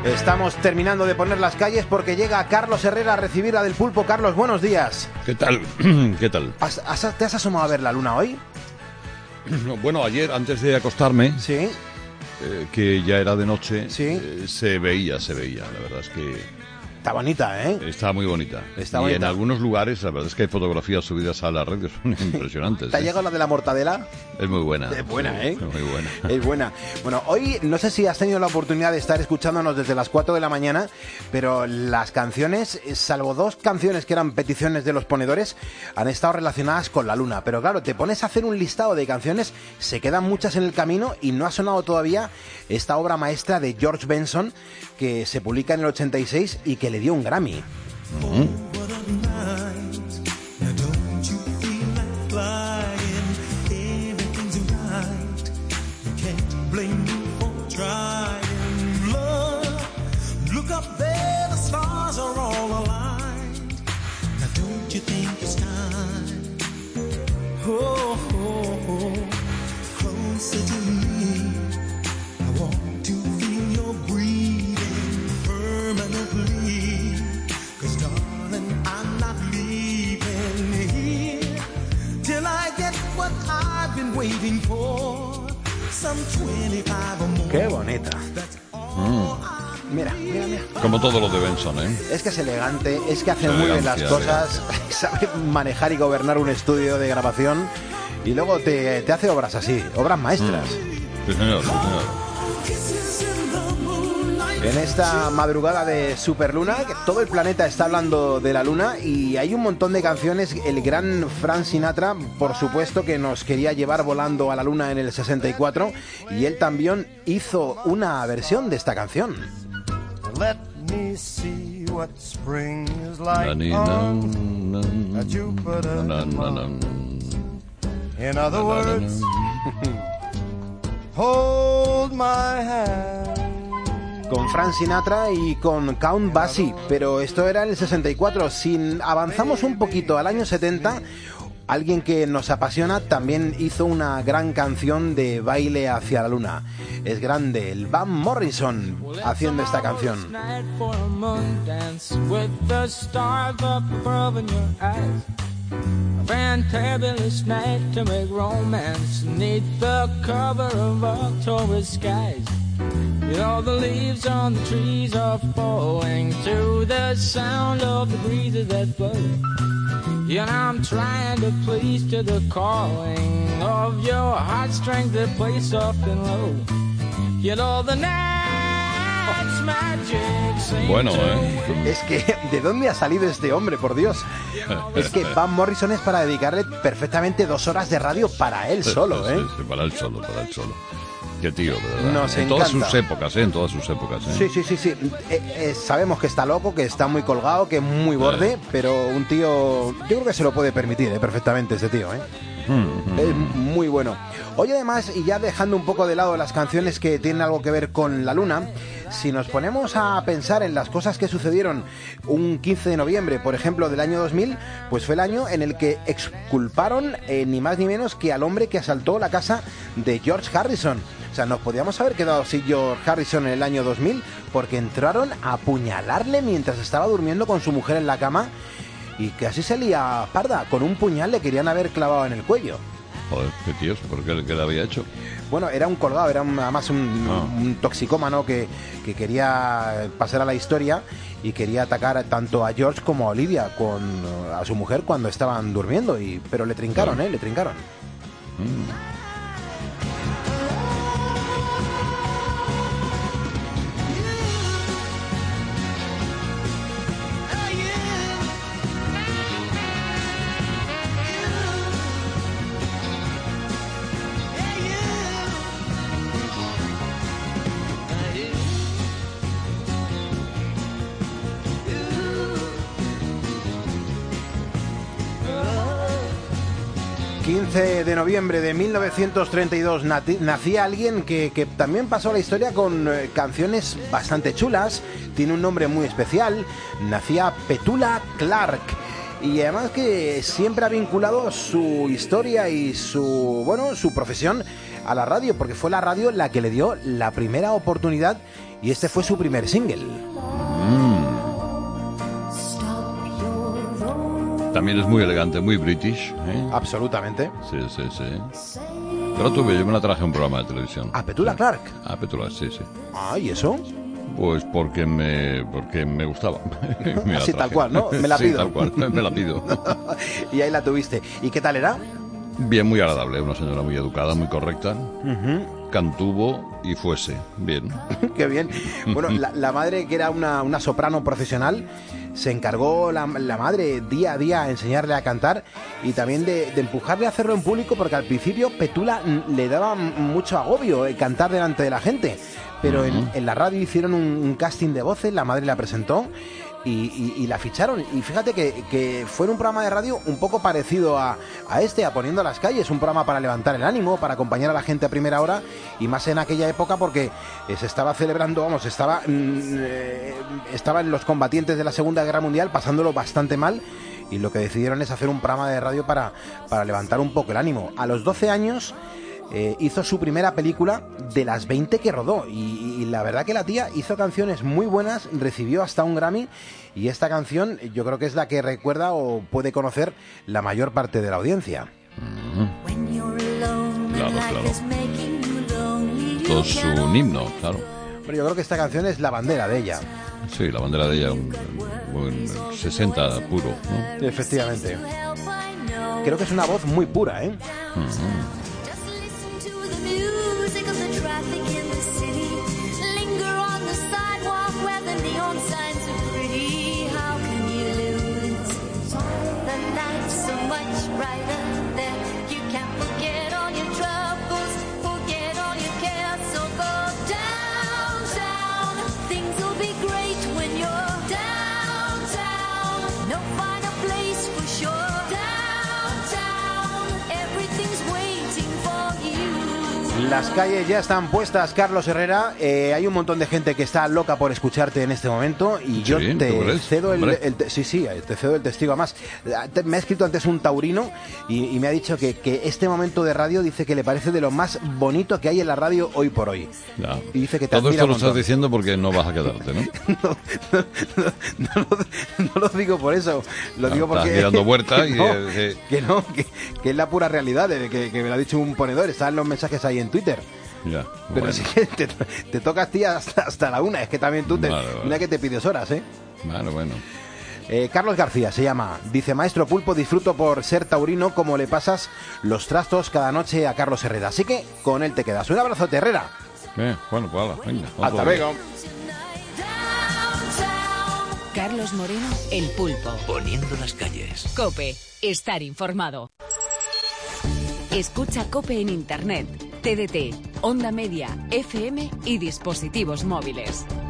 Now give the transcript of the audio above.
Estamos terminando de poner las calles porque llega Carlos Herrera a recibir a Del Pulpo. Carlos, buenos días. ¿Qué tal? ¿Qué tal? ¿Te has asomado a ver la luna hoy? Bueno, ayer, antes de acostarme, sí, que ya era de noche, sí, se veía. La verdad es que... Está bonita, ¿eh? Está muy bonita. Está y bonita. En algunos lugares, la verdad es que hay fotografías subidas a las redes, son impresionantes. ¿Te ha llegado la de la mortadela? Es muy buena. Es buena, ¿eh? Muy buena. Es buena. Bueno, hoy no sé si has tenido la oportunidad de estar escuchándonos desde las 4 de la mañana, pero las canciones, salvo 2 canciones que eran peticiones de los ponedores, han estado relacionadas con la luna. Pero claro, te pones a hacer un listado de canciones, se quedan muchas en el camino y no ha sonado todavía esta obra maestra de George Benson, que se publica en el 86 y que le dio un Grammy. ¡Qué bonita! Mira. Como todo lo de Benson, ¿eh? Es que es elegante, es que hace muy bien las cosas, sabe manejar y gobernar un estudio de grabación y luego te hace obras así, obras maestras. Sí, señor, sí, señor. En esta madrugada de Superluna, que todo el planeta está hablando de la luna y hay un montón de canciones. El gran Frank Sinatra, por supuesto, que nos quería llevar volando a la luna en el 64 y él también hizo una versión de esta canción. Let me see what spring is like on Jupiter and Mars. In other words, hold my hand. Con Frank Sinatra y con Count Basie, pero esto era en el 64. Si avanzamos un poquito al año 70, alguien que nos apasiona también hizo una gran canción de baile hacia la luna. Es grande, el Van Morrison haciendo esta canción. A fantabulous night to make romance 'neath the cover of October skies. You know the leaves on the trees are falling to the sound of the breezes that blow. And I'm trying to please to the calling of your heartstrings that play soft and low. You know the night's magic seems Bueno, Es que, ¿de dónde ha salido este hombre, por Dios? Es que Van Morrison es para dedicarle perfectamente 2 horas de radio para él solo, ¿eh? Sí, para él solo. Qué tío, de verdad. Nos en encanta. todas sus épocas, en todas sus épocas. Sí. Sabemos que está loco, que está muy colgado, que es muy borde, pero un tío, yo creo que se lo puede permitir perfectamente este tío, ¿eh? Es muy bueno. Hoy además, y ya dejando un poco de lado las canciones que tienen algo que ver con la luna, si nos ponemos a pensar en las cosas que sucedieron un 15 de noviembre, por ejemplo, del año 2000, pues fue el año en el que exculparon ni más ni menos que al hombre que asaltó la casa de George Harrison. O sea, nos podíamos haber quedado sin George Harrison en el año 2000 porque entraron a apuñalarle mientras estaba durmiendo con su mujer en la cama y que así se lía parda. Con un puñal le querían haber clavado en el cuello. Joder, qué tío, ¿por qué le había hecho? Bueno, era un colgado, era además un toxicómano que quería pasar a la historia y quería atacar tanto a George como a Olivia, a su mujer cuando estaban durmiendo, pero le trincaron, le trincaron. 15 de noviembre de 1932 nacía alguien que también pasó a la historia con canciones bastante chulas, tiene un nombre muy especial, nacía Petula Clark. Y además que siempre ha vinculado su historia y su profesión a la radio, porque fue la radio la que le dio la primera oportunidad y este fue su primer single. También es muy elegante, muy british, ¿eh? Absolutamente. Sí. Yo la tuve, yo me la traje a un programa de televisión. ¿A Petula Clark? A Petula, sí. Ah, ¿y eso? Pues porque me gustaba. Así tal cual, ¿no? Me la pido. Sí, tal cual, me la pido. Y ahí la tuviste. ¿Y qué tal era? Bien, muy agradable, una señora muy educada, muy correcta. Cantuvo y fuese. Bien. Qué bien. Bueno, la madre, que era una soprano profesional, se encargó la madre día a día a enseñarle a cantar y también de empujarle a hacerlo en público, porque al principio Petula le daba mucho agobio cantar delante de la gente. Pero en la radio hicieron un casting de voces, la madre la presentó y la ficharon. Y fíjate que fue en un programa de radio un poco parecido a Poniendo a las Calles, un programa para levantar el ánimo, para acompañar a la gente a primera hora, y más en aquella época porque se estaba celebrando, estaba en los combatientes de la Segunda Guerra Mundial pasándolo bastante mal, y lo que decidieron es hacer un programa de radio para levantar un poco el ánimo. A los 12 años... hizo su primera película de las 20 que rodó y la verdad que la tía hizo canciones muy buenas, recibió hasta un Grammy, y esta canción yo creo que es la que recuerda o puede conocer la mayor parte de la audiencia. Claro. Todo es un himno, claro. Pero yo creo que esta canción es la bandera de ella. Sí, la bandera de ella, un 60 puro, ¿no? Efectivamente. Creo que es una voz muy pura, ¿eh? Las calles ya están puestas, Carlos Herrera. Hay un montón de gente que está loca por escucharte en este momento y yo te cedo te cedo el testigo. Además, me ha escrito antes un taurino y me ha dicho que este momento de radio dice que le parece de lo más bonito que hay en la radio hoy por hoy. Ya. Y dice que te todo esto lo estás montón. diciendo porque no vas a quedarte, ¿no? No lo digo por eso, lo digo porque... Estás dando vuelta y... que es la pura realidad, que me lo ha dicho un ponedor, están los mensajes ahí en Twitter. Ya, pero sí que te toca a ti hasta la una, es que también tú mira que te pides horas, ¿eh? Bueno. Carlos García se llama, dice: Maestro Pulpo, disfruto por ser taurino como le pasas los trastos cada noche a Carlos Herrera, así que con él te quedas. Un abrazo, Herrera. Bueno, pues venga. Hasta luego. Carlos Moreno, El Pulpo. Poniendo las calles. COPE, estar informado. Escucha COPE en Internet, TDT, Onda Media, FM y dispositivos móviles.